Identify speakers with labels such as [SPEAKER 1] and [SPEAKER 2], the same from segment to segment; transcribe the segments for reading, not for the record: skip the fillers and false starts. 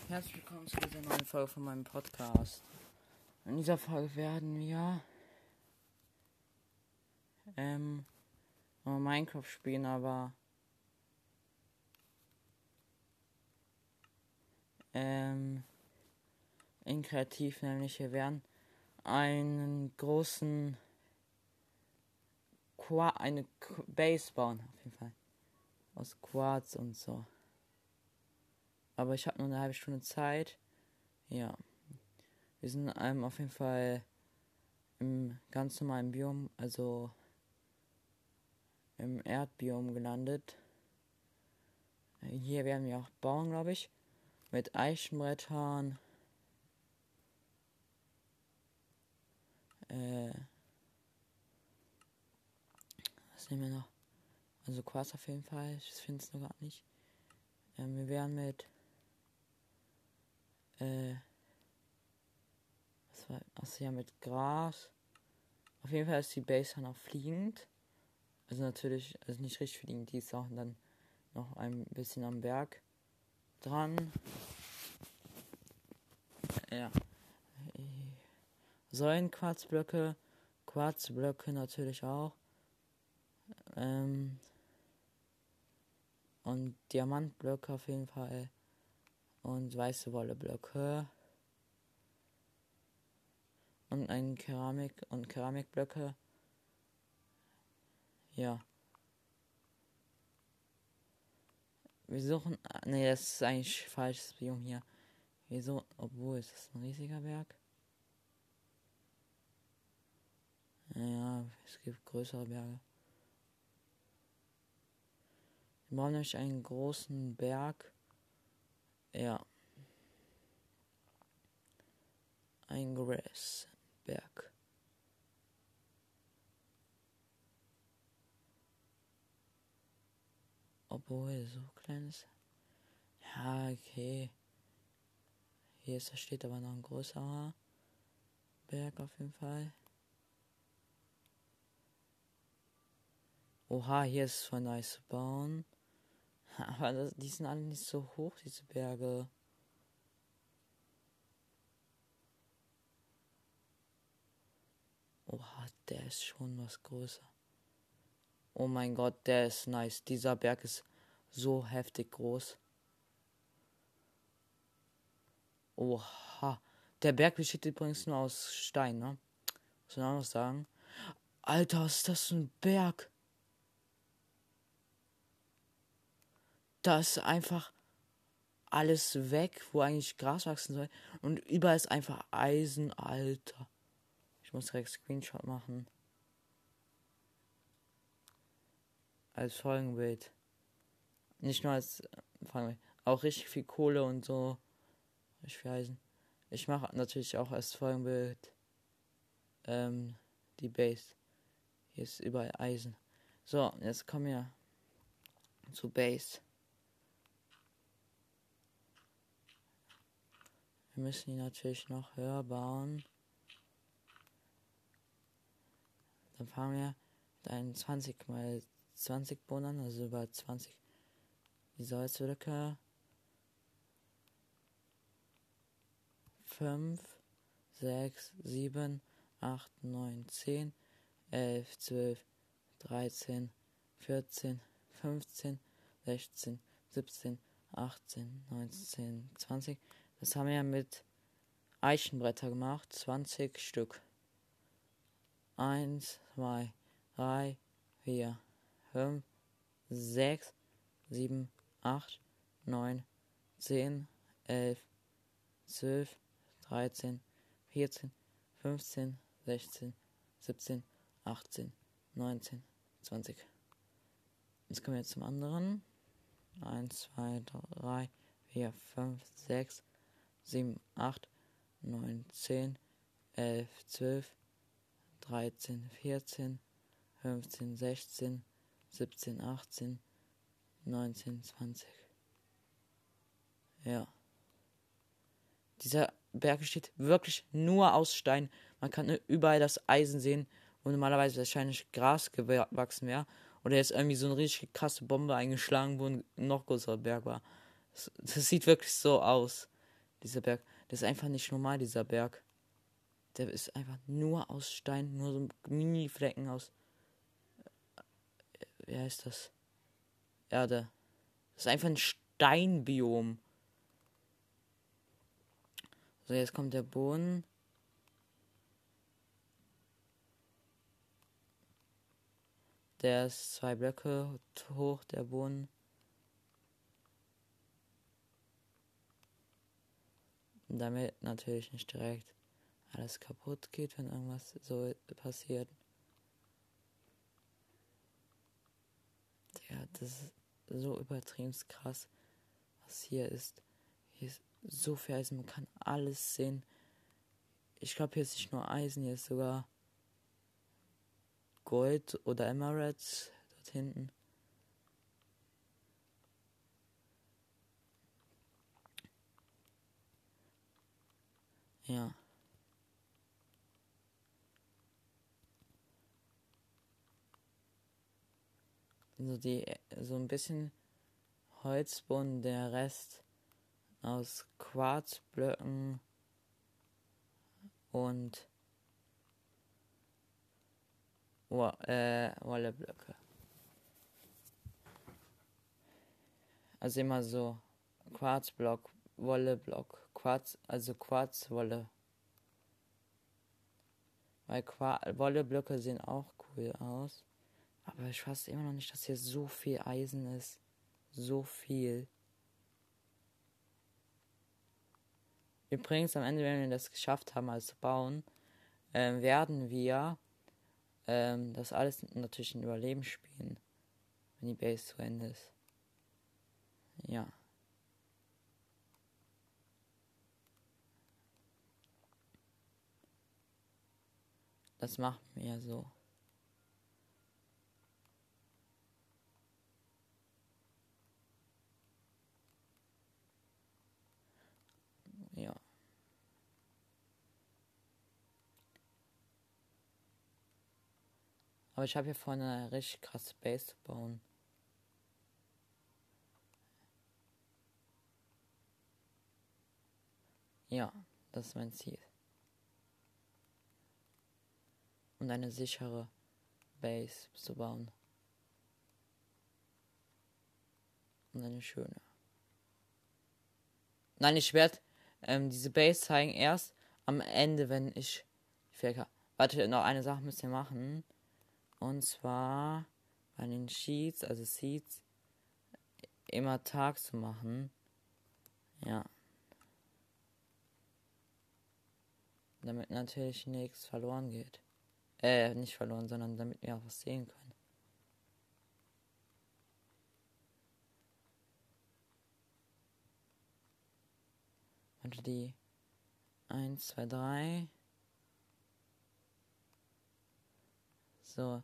[SPEAKER 1] Herzlich willkommen zu dieser neuen Folge von meinem Podcast. In dieser Folge werden wir Minecraft spielen, aber in kreativ, nämlich wir werden einen großen eine Base bauen, auf jeden Fall. Aus Quarz und so. Aber ich habe nur eine halbe Stunde Zeit. Ja. Wir sind auf jeden Fall im ganz normalen Biom, also im Erdbiom gelandet. Hier werden wir auch bauen, glaube ich. Mit Eichenbrettern. Was nehmen wir noch? Also Quarz auf jeden Fall. Ich finde es noch gar nicht. Wir werden mit mit Gras. Auf jeden Fall ist die Base dann auch fliegend. Also natürlich, also nicht richtig fliegend, die ist auch dann noch ein bisschen am Berg dran. Ja. Säulenquarzblöcke, Quarzblöcke natürlich auch. Und Diamantblöcke auf jeden Fall. Und weiße Wolleblöcke. Und ein Keramikblöcke. Ja. Wir suchen. Ne, das ist eigentlich falsches Biom hier. Wieso? Obwohl, ist das ein riesiger Berg? Ja, es gibt größere Berge. Wir brauchen nämlich einen großen Berg. Ja. Ein Grasberg. Obwohl, so klein ist. Ja, okay. Hier steht aber noch ein größerer Berg auf jeden Fall. Oha, hier ist voll nice zu bauen. Aber die sind alle nicht so hoch, diese Berge. Oha, der ist schon was größer. Oh mein Gott, der ist nice. Dieser Berg ist so heftig groß. Oha. Der Berg besteht übrigens nur aus Stein, ne? Muss man auch noch sagen. Alter, ist das ein Berg? Da ist einfach alles weg, wo eigentlich Gras wachsen soll. Und überall ist einfach Eisen, Alter. Ich muss direkt Screenshot machen. Als Folgenbild. Nicht nur als Folgenbild. Auch richtig viel Kohle und so. Richtig viel Eisen. Ich mache natürlich auch als Folgenbild die Base. Hier ist überall Eisen. So, jetzt kommen wir zu Base. Wir müssen die natürlich noch höher bauen. Dann fangen wir mit einem 20x20 Boden an, also über 20 die Salzlücke. 5, 6, 7, 8, 9, 10, 11, 12, 13, 14, 15, 16, 17, 18, 19, 20. Das haben wir mit Eichenbretter gemacht, 20 Stück. 1, 2, 3, 4, 5, 6, 7, 8, 9, 10, 11, 12, 13, 14, 15, 16, 17, 18, 19, 20. Jetzt kommen wir jetzt zum anderen. 1, 2, 3, 4, 5, 6, 7, 8, 9, 10, 11, 12, 13, 14, 15, 16, 17, 18, 19, 20. Ja. Dieser Berg besteht wirklich nur aus Stein. Man kann überall das Eisen sehen, wo normalerweise wahrscheinlich Gras gewachsen wäre. Oder jetzt irgendwie so eine richtig krasse Bombe eingeschlagen, wo ein noch größerer Berg war. Das sieht wirklich so aus. dieser Berg. Das ist einfach nicht normal, dieser Berg. Der ist einfach nur aus Stein, nur so Mini-Flecken aus, wie heißt das? Erde. Das ist einfach ein Steinbiom. So, jetzt kommt der Boden. Der ist 2 Blöcke hoch, der Boden. Und damit natürlich nicht direkt alles kaputt geht, wenn irgendwas so passiert. Ja, das ist so übertrieben krass, was hier ist. Hier ist so viel Eisen, man kann alles sehen. Ich glaube, hier ist nicht nur Eisen, hier ist sogar Gold oder Emeralds dort hinten. Ja. So ein bisschen Holzboden, der Rest aus Quarzblöcken und Wolleblöcke. Also immer so Quarzblock, Wolleblock, Quarzwolle. Weil Wolleblöcke sehen auch cool aus. Aber ich weiß immer noch nicht, dass hier so viel Eisen ist. So viel. Übrigens, am Ende, wenn wir das geschafft haben, alles zu bauen, werden wir das alles natürlich in Überleben spielen. Wenn die Base zu Ende ist. Ja. Das macht mir ja so. Ja. Aber ich habe hier vorne eine richtig krasse Base zu bauen. Ja, das ist mein Ziel. Und eine sichere Base zu bauen. Und eine schöne. Nein, ich werde diese Base zeigen erst am Ende, wenn ich fertig. Warte, noch eine Sache müsst ihr machen. Und zwar bei den Sheets, also Seeds, immer Tag zu machen. Ja. Damit natürlich nichts verloren geht. Nicht verloren, sondern damit wir auch was sehen können. Also die 1, 2, 3. So.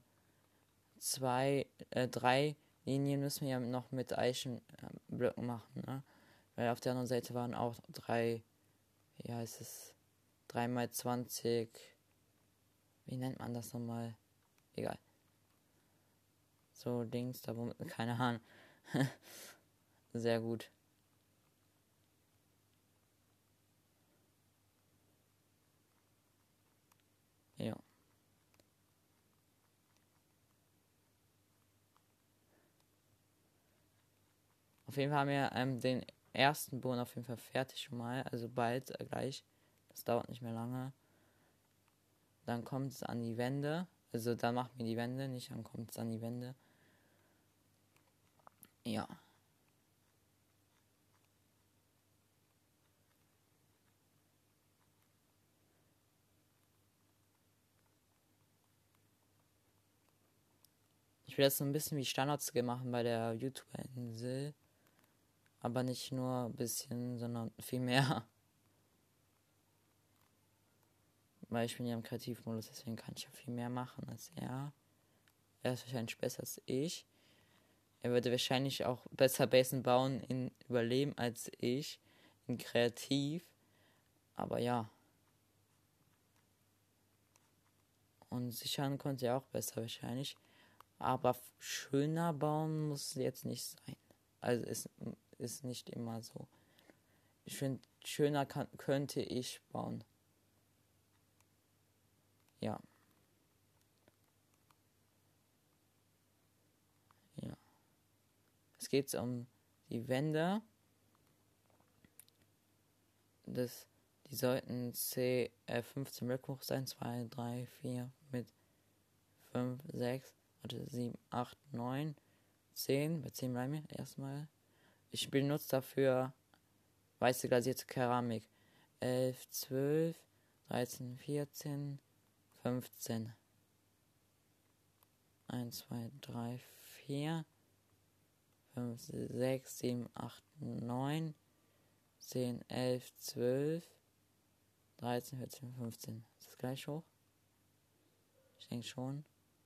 [SPEAKER 1] 3 Linien müssen wir ja noch mit Eichenblöcken machen, ne? Weil auf der anderen Seite waren auch 3, wie heißt es, 3 mal 20, wie nennt man das nochmal? Egal. So Dings, da womit, keine Ahnung. Sehr gut. Ja. Auf jeden Fall haben wir den ersten Boden auf jeden Fall fertig schon mal. Also bald gleich. Das dauert nicht mehr lange. Dann kommt es an die Wände. Also dann machen wir die Wände, nicht dann kommt es an die Wände. Ja. Ich will das so ein bisschen wie Standard-Skill machen bei der YouTuber-Insel. Aber nicht nur ein bisschen, sondern viel mehr. Weil ich bin ja im Kreativmodus, deswegen kann ich ja viel mehr machen als er. Er ist wahrscheinlich besser als ich. Er würde wahrscheinlich auch besser Basen bauen in Überleben als ich. In Kreativ. Aber ja. Und sichern konnte er auch besser wahrscheinlich. Aber schöner bauen muss jetzt nicht sein. Also ist nicht immer so. Ich finde, schöner könnte ich bauen. Ja. Ja. Es geht um die Wände. Die sollten 15 Blöcke hoch sein. 2, 3, 4 mit 5, 6, 7, 8, 9, 10. Bei 10 bleiben wir erstmal. Ich benutze dafür weiße glasierte Keramik. 11, 12, 13, 14, 15. 1, 2, 3, 4, 5, 6, 7, 8, 9, 10, 11, 12, 13, 14, 15. Ist das gleich hoch? Ich denke schon.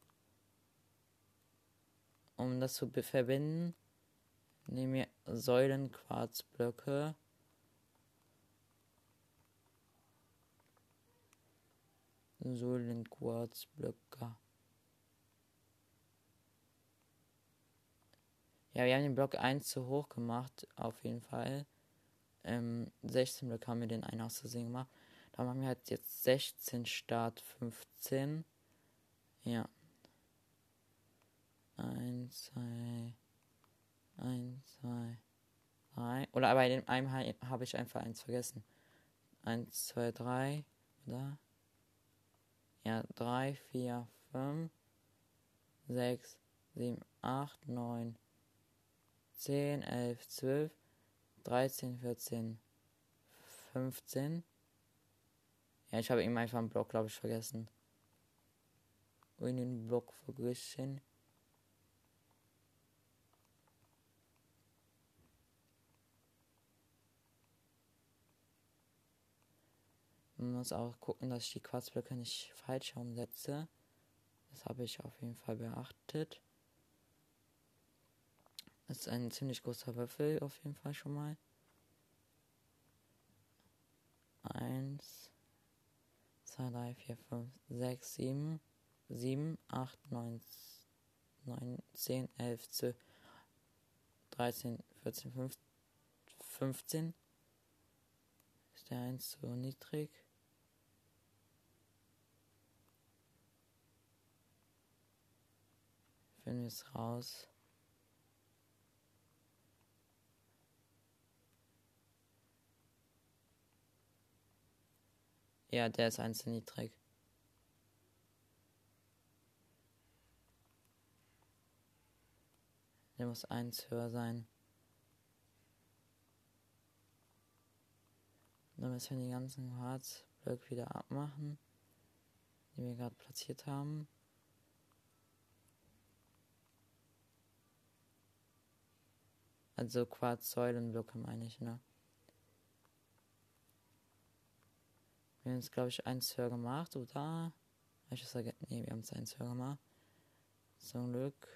[SPEAKER 1] Um das zu verbinden, nehmen wir Säulenquarzblöcke. Säulenquarzblöcke. Ja, wir haben den Block 1 zu hoch gemacht, auf jeden Fall. 16 Blöcke haben wir den einen aus Versehen gemacht. Da machen wir halt jetzt 16 statt 15. Ja. 1, 2, 1, 2, 3. Oder bei dem einen habe ich einfach eins vergessen. 1, 2, 3. Oder? Ja, 3, 4, 5, 6, 7, 8, 9, 10, 11, 12, 13, 14, 15. Ja, ich habe eben einfach einen Block, glaube ich, vergessen. In den Block vergessen. Man muss auch gucken, dass ich die Quarzblöcke nicht falsch umsetze. Das habe ich auf jeden Fall beachtet. Das ist ein ziemlich großer Würfel, auf jeden Fall schon mal. 1, 2, 3, 4, 5, 6, 7, 7, 8, 9, 10, 11, 12, 13, 14, 15. Ist der 1 zu niedrig? Finden wir es raus. Ja, der ist 1 zu niedrig. Der muss 1 höher sein. Dann müssen wir die ganzen Quarzblöcke wieder abmachen, die wir gerade platziert haben. Also Quarzsäulenblöcke meine ich, ne? Wir haben es, glaube ich, 1 höher gemacht, oder? Habe ich das vergessen? Ne, wir haben es 1 höher gemacht. Zum Glück.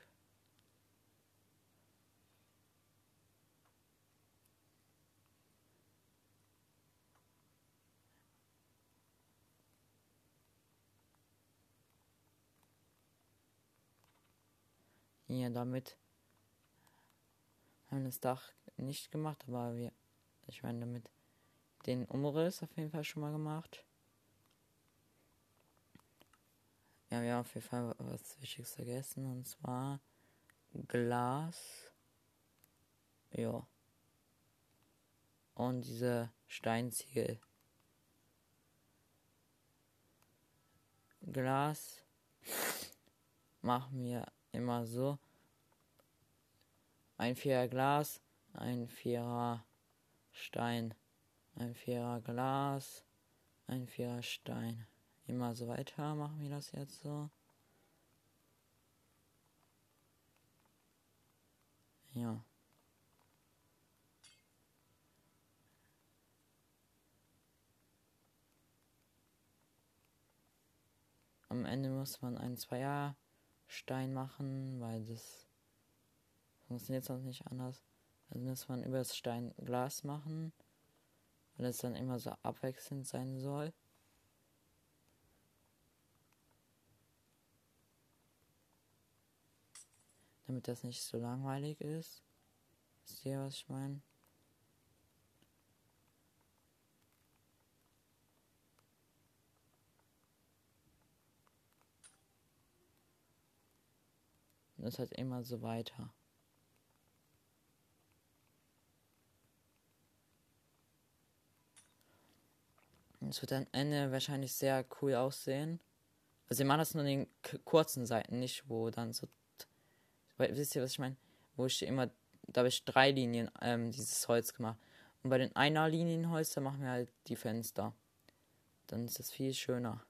[SPEAKER 1] Hier, damit haben wir das Dach nicht gemacht, aber ich meine, damit den Umriss auf jeden Fall schon mal gemacht. Ja, wir haben auf jeden Fall was Wichtiges vergessen, und zwar Glas. Ja. Und diese Steinziegel. Glas machen wir immer so. Ein Vierer Glas, ein Vierer Stein, ein Vierer Glas, ein Vierer Stein. Immer so weiter machen wir das jetzt so. Ja. Am Ende muss man einen Zweierstein machen, weil das funktioniert sonst nicht anders. Also muss man über das Stein Glas machen, weil es dann immer so abwechselnd sein soll. Damit das nicht so langweilig ist. Wisst ihr, was ich meine? Und es halt immer so weiter. Und es wird am Ende wahrscheinlich sehr cool aussehen. Also, wir machen das nur in den kurzen Seiten, nicht wo dann so. Wisst ihr, was ich meine? Wo ich immer. Da habe ich 3 Linien dieses Holz gemacht. Und bei den einer Linienholz, da machen wir halt die Fenster. Dann ist das viel schöner.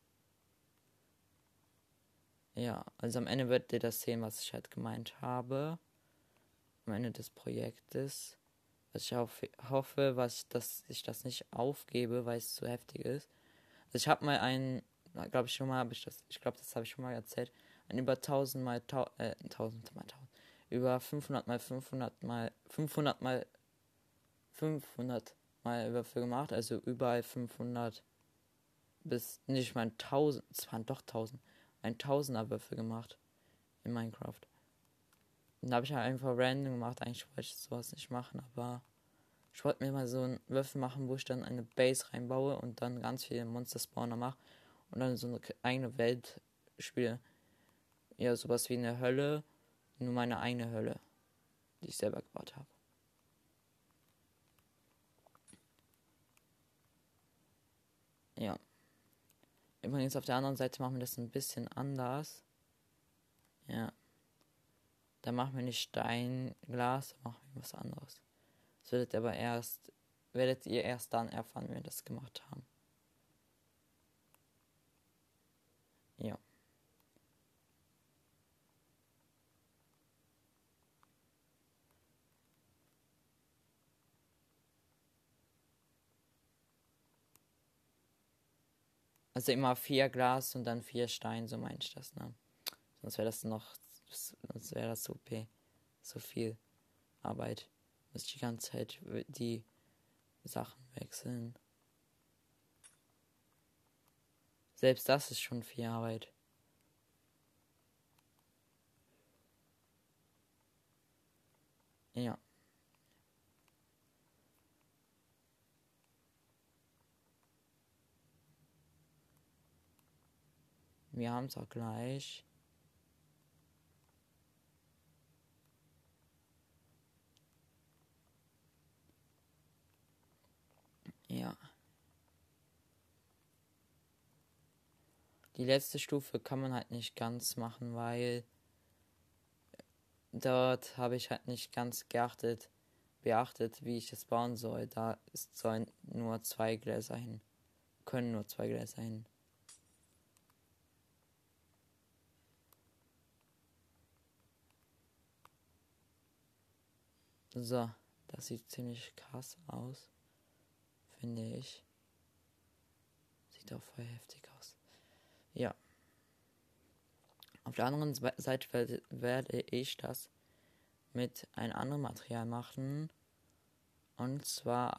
[SPEAKER 1] Ja, also am Ende werdet ihr das sehen, was ich halt gemeint habe. Am Ende des Projektes. Was ich hoffe, dass ich das nicht aufgebe, weil es zu heftig ist. Also ich habe mal glaube ich schon mal, ich glaube, das habe ich schon mal erzählt, ein über 1000 mal 1000 mal 1000, über 500 mal 500 mal 500 mal 500 mal Würfel gemacht, also überall 500 bis, nicht mal 1000, es waren doch 1000, ein Tausender Würfel gemacht in Minecraft. Und da habe ich halt einfach random gemacht, eigentlich wollte ich sowas nicht machen, aber ich wollte mir mal so einen Würfel machen, wo ich dann eine Base reinbaue und dann ganz viele Monster-Spawner mache und dann so eine eigene Welt spiele. Ja, sowas wie eine Hölle, nur meine eigene Hölle, die ich selber gebaut habe. Ja. Übrigens auf der anderen Seite machen wir das ein bisschen anders. Ja. Da machen wir nicht Steinglas, da machen wir was anderes. Das werdet ihr erst dann erfahren, wenn wir das gemacht haben. Ja. Also immer 4 Glas und dann 4 Stein, so meine ich das, ne? Sonst wäre das so OP. So viel Arbeit. Muss ich die ganze Zeit die Sachen wechseln. Selbst das ist schon viel Arbeit. Ja. Wir haben es auch gleich. Ja. Die letzte Stufe kann man halt nicht ganz machen, weil dort habe ich halt nicht ganz beachtet, wie ich es bauen soll. Da sollen nur 2 Gläser hin. Können nur 2 Gläser hin. So, das sieht ziemlich krass aus, finde ich. Sieht auch voll heftig aus. Ja. Auf der anderen Seite werde ich das mit einem anderen Material machen. Und zwar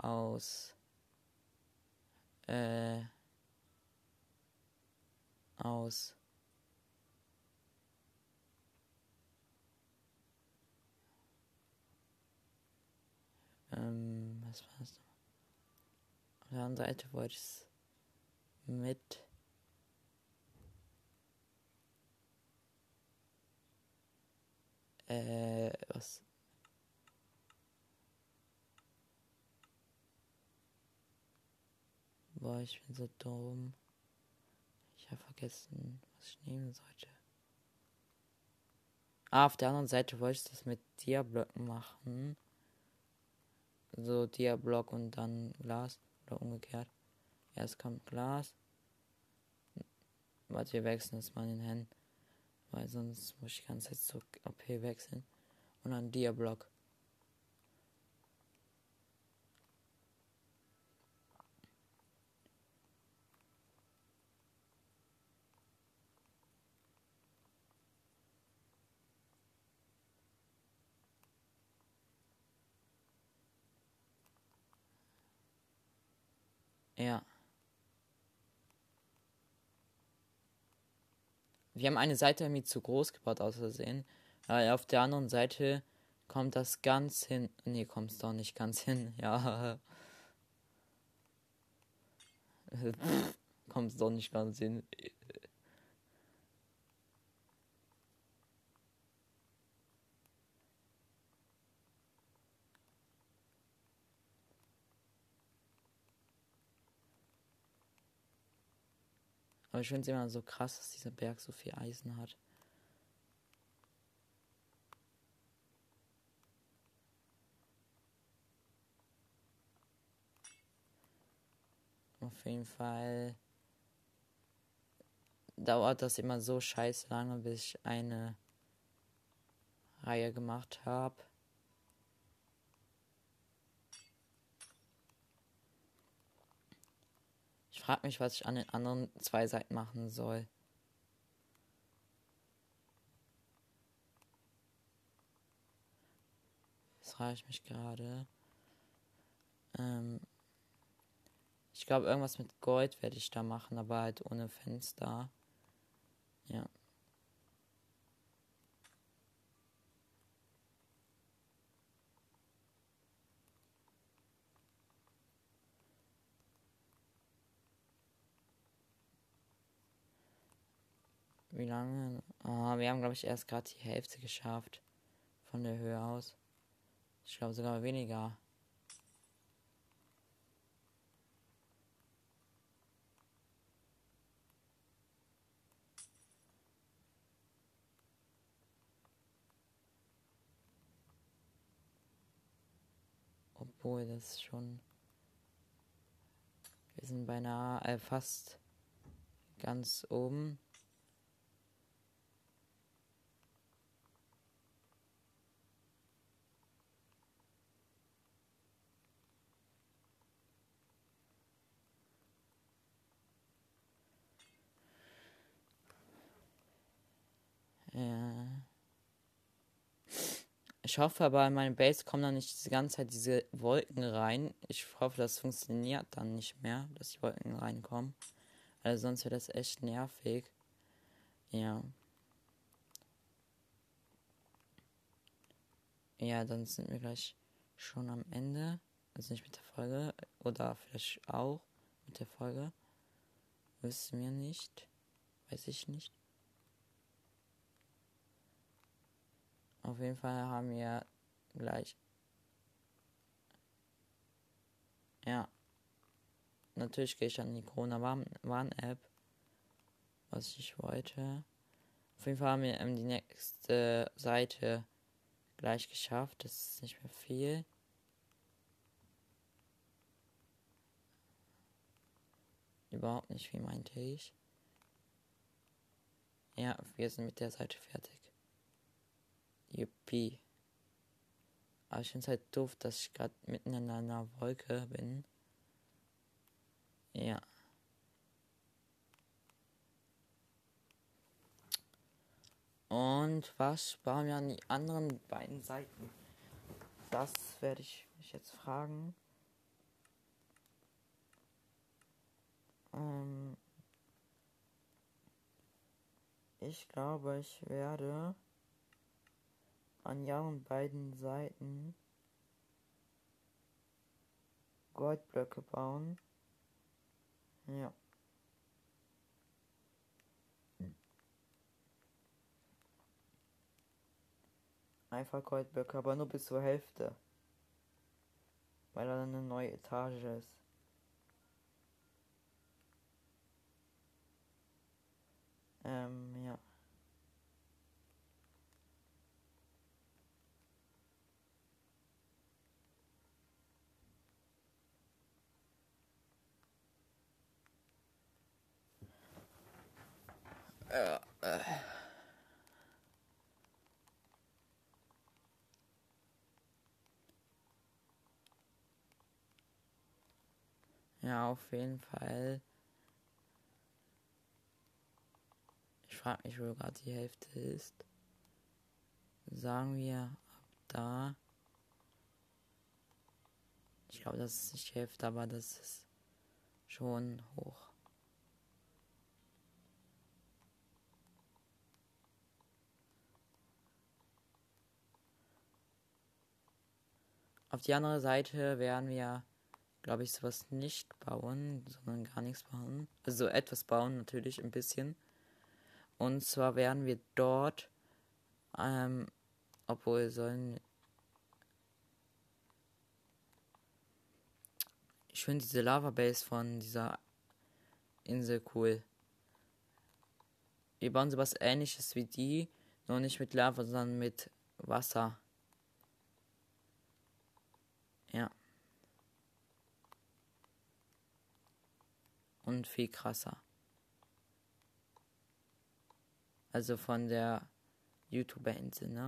[SPEAKER 1] aus was war das? Auf der anderen Seite wollte ich es mit was? Boah, ich bin so dumm. Ich habe vergessen, was ich nehmen sollte. Auf der anderen Seite wollte ich das mit Dia-Blöcken machen. So Dia-Block und dann Glas. Oder umgekehrt. Erst kommt Glas. Warte, wir wechseln das mal in den Händen. Weil sonst muss ich die ganze Zeit so OP wechseln. Und dann Dia-Block. Ja. Wir haben eine Seite irgendwie zu groß gebaut, aus Versehen. Auf der anderen Seite kommt das ganz hin. Nee, kommt es doch nicht ganz hin. Ja. Kommt es doch nicht ganz hin. Aber ich finde es immer so krass, dass dieser Berg so viel Eisen hat. Auf jeden Fall dauert das immer so scheiße lange, bis ich eine Reihe gemacht habe. Ich frage mich, was ich an den anderen 2 Seiten machen soll. Das frage ich mich gerade. Ich glaube, irgendwas mit Gold werde ich da machen, aber halt ohne Fenster. Ja. Wie lange? Wir haben, glaube ich, erst gerade die Hälfte geschafft. Von der Höhe aus. Ich glaube sogar weniger. Obwohl das schon... Wir sind beinahe fast ganz oben. Ja. Ich hoffe aber, in meine Base kommen dann nicht die ganze Zeit diese Wolken rein. Ich hoffe, das funktioniert dann nicht mehr, dass die Wolken reinkommen. Also sonst wäre das echt nervig. Ja. Ja, dann sind wir gleich schon am Ende. Also nicht mit der Folge. Oder vielleicht auch mit der Folge. Wissen wir nicht. Weiß ich nicht. Auf jeden Fall haben wir gleich... Ja. Natürlich gehe ich an die Corona-Warn-App. Was ich wollte. Auf jeden Fall haben wir die nächste Seite gleich geschafft. Das ist nicht mehr viel. Überhaupt nicht viel, meinte ich. Ja, wir sind mit der Seite fertig. Yuppie. Aber ich finde es halt doof, dass ich gerade mitten in einer Wolke bin. Ja. Und was bauen wir an die anderen beiden Seiten? Das werde ich mich jetzt fragen. Ich glaube, ich werde an ihren beiden Seiten Goldblöcke bauen. Ja. Einfach Goldblöcke, aber nur bis zur Hälfte. Weil da eine neue Etage ist. Ja. Ja, auf jeden Fall. Ich frage mich, wo gerade die Hälfte ist. Sagen wir ab da. Ich glaube, das ist nicht die Hälfte, aber das ist schon hoch. Auf die andere Seite werden wir, glaube ich, sowas nicht bauen, sondern gar nichts bauen. Also etwas bauen, natürlich ein bisschen. Und zwar werden wir dort, obwohl sollen... Ich finde diese Lava Base von dieser Insel cool. wir bauen sowas ähnliches wie die, nur nicht mit Lava, sondern mit Wasser. Ja. Und viel krasser. Also von der YouTuber-Insel, ne?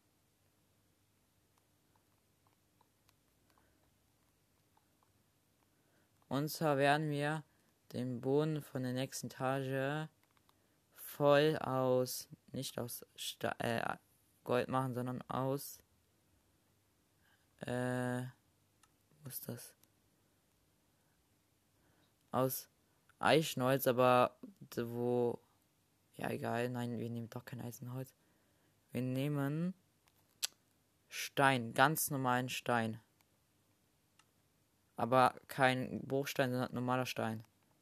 [SPEAKER 1] Und zwar werden wir den Boden von der nächsten Etage voll aus, nicht aus Gold machen, sondern aus, wo ist das? Aus Eichenholz, aber wo, ja egal, nein, wir nehmen doch kein Eisenholz. Wir nehmen Stein, ganz normalen Stein. Aber kein Bruchstein, sondern normaler Stein.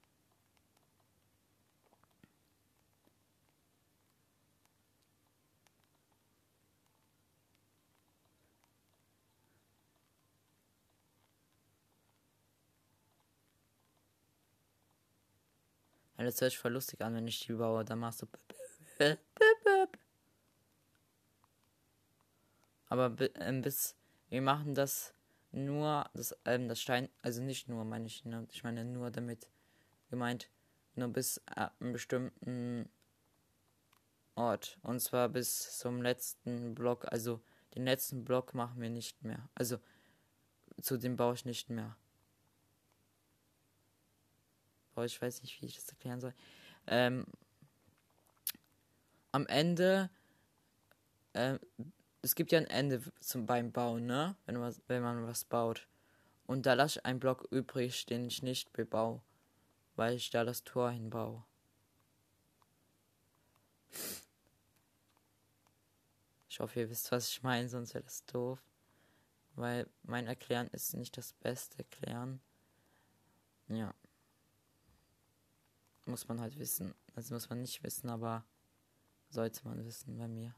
[SPEAKER 1] Ja, das hört sich voll lustig an, wenn ich die baue. Dann machst du. Aber bis. Wir machen das nur. Das Stein. Also nicht nur, meine ich. Ne? Ich meine nur damit gemeint. Nur bis einem bestimmten Ort. Und zwar bis zum letzten Block. Also den letzten Block machen wir nicht mehr. Also zu dem baue ich nicht mehr. Ich weiß nicht, wie ich das erklären soll. Am Ende, es gibt ja ein Ende beim Bauen, ne? Wenn man was baut. Und da lasse ich einen Block übrig, den ich nicht bebaue, weil ich da das Tor hinbaue. Ich hoffe, ihr wisst, was ich meine, sonst wäre das doof. Weil mein Erklären ist nicht das beste Erklären. Ja. Muss man halt wissen. Also muss man nicht wissen, aber sollte man wissen bei mir.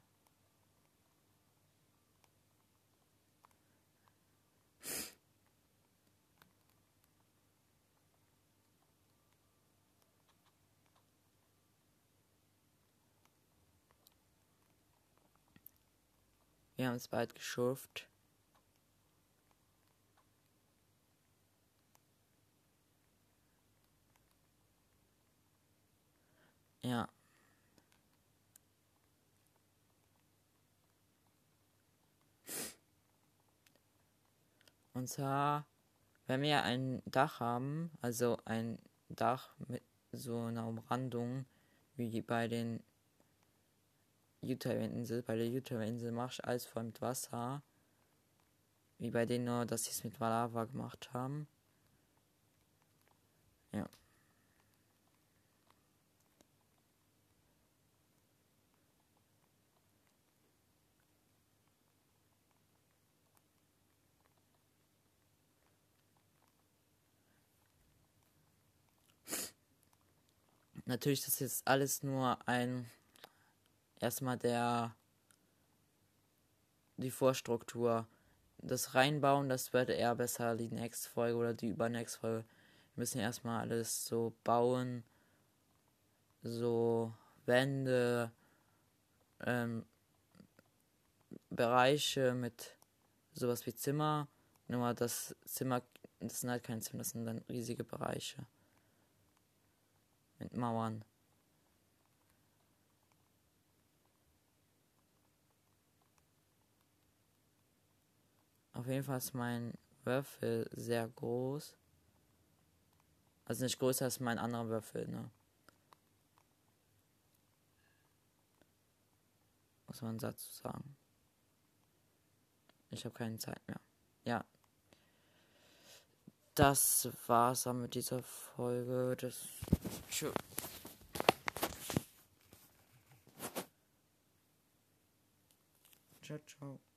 [SPEAKER 1] Wir haben es bald geschafft. Ja. Und zwar, wenn wir ein Dach haben, also ein Dach mit so einer Umrandung, wie bei den YouTuber-Insel. Bei der YouTuber-Insel mache ich alles voll mit Wasser. Wie bei denen nur, dass sie es mit Lava gemacht haben. Ja. Natürlich, das ist alles nur erstmal die Vorstruktur. Das Reinbauen, das wird eher besser die nächste Folge oder die übernächste Folge. Wir müssen erstmal alles so bauen. So Wände, Bereiche mit sowas wie Zimmer. Nur das Zimmer, das sind halt keine Zimmer, das sind dann riesige Bereiche. Mit Mauern. Auf jeden Fall ist mein Würfel sehr groß. Also nicht größer als mein anderer Würfel, ne? Muss man dazu sagen. Ich habe keine Zeit mehr. Ja. Das war's dann mit dieser Folge. Tschüss. Ciao, ciao.